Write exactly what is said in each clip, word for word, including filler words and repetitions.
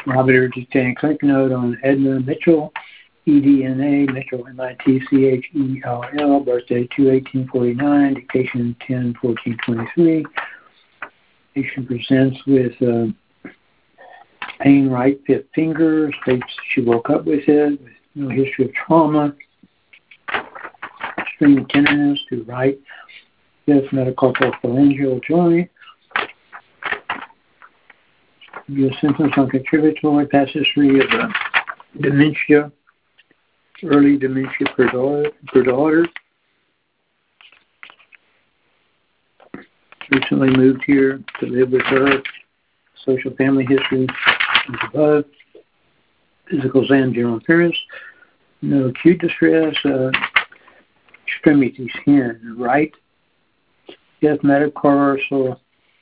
Robert detained clinic note on Edna Mitchell, E D N A, Mitchell, M I T C H E L L, birthday two eighteen forty-nine, dictation ten fourteen twenty-three. Patient presents with uh, pain right fifth finger, states she woke up with it, with no history of trauma, extreme tenderness to right fifth metacarpal phalangeal joint. Your symptoms on contributory, past history of uh, dementia, early dementia per daughter, per daughter. Recently moved here to live with her. Social family history is above. Physical exam, general appearance. No acute distress. Uh, extremities here, right. Left metacarpal.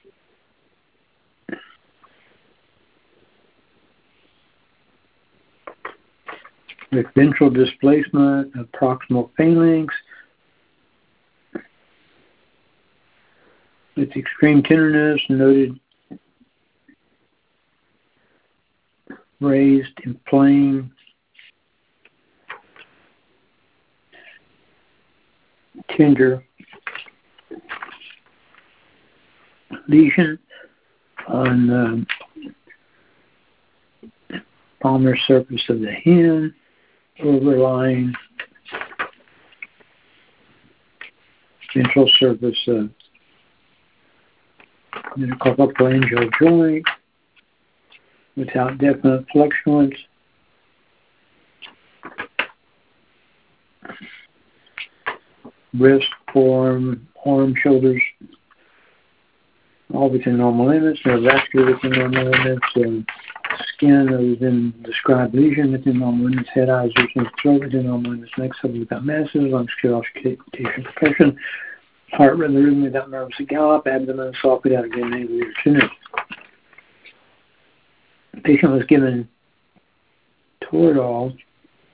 With ventral displacement of proximal phalanx, with extreme tenderness, noted raised, inflamed, tender lesion on the palmar surface of the hand, overlying ventral surface of metacarpal phalangeal joint without definite fluctuance. Wrist, forearm, arm, shoulders, all within normal limits. Neurovascular within normal limits. Um, skin within described lesion within normal limits. Head, eyes, ears, and throat within normal limits. Neck subject without masses. Lungs, auscultation, compression. Heart rhythm, rhythm without nervous gallop. Abdomen soft without a given angle or tenderness. The patient was given Toradol,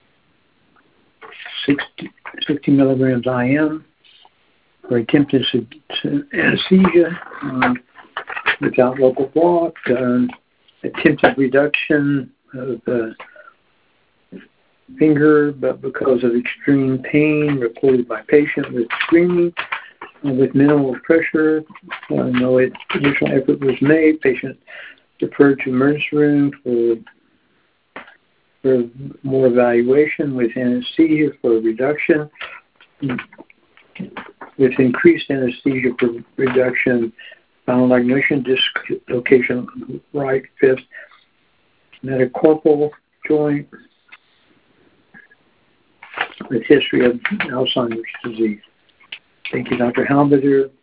sixty, sixty milligrams I M for attempted anesthesia um, without local block. Um, attempted reduction of the finger, but because of extreme pain reported by patient with screaming, uh, with minimal pressure, uh, no additional effort was made. Patient referred to emergency room for, for more evaluation with anesthesia for reduction. With increased anesthesia for reduction, spinal ligation, dislocation, right fifth metacarpal joint with history of Alzheimer's disease. Thank you, Doctor Halbeder.